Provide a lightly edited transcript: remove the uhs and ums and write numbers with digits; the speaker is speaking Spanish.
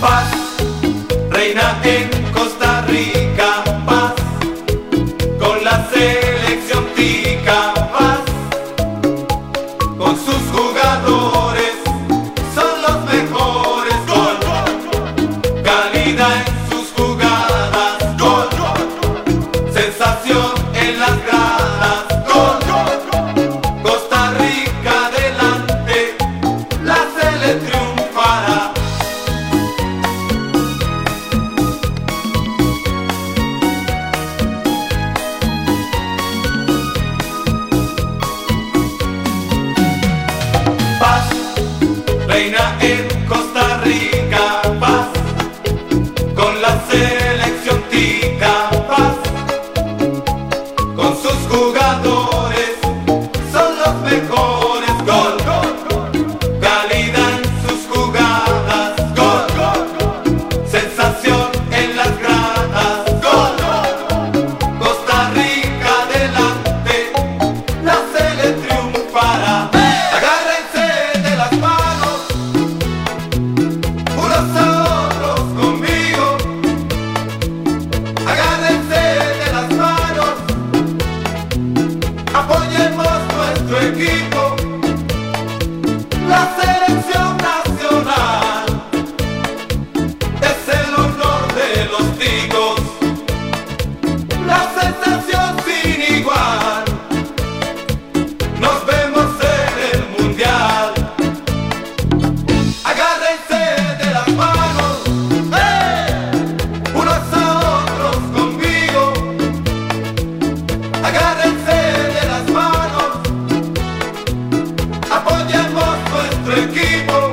Paz reina en Costa Rica, paz con la selección tica, paz con sus jugadores, son los mejores. Gol, calidad en sus jugadas, gol, sensación en las gradas, gol. Costa Rica adelante, la sele triunfará. Paz reina en Costa Rica, paz con la selección tica, paz con sus jugadores, son los mejores. Gol, calidad en sus jugadas, gol, sensación en las gradas, gol. Costa Rica adelante, la sele triunfará. Agárrense de las manos, unos a otros conmigo. Agárrense de las manos, apoyemos nuestro equipo, la selección nacional. Es el honor de los ticos, la sensación sin igual. Nos vemos en el mundial. Agárrense de las manos, unos a otros conmigo. Agárrense de las manos, apoyemos nuestro equipo.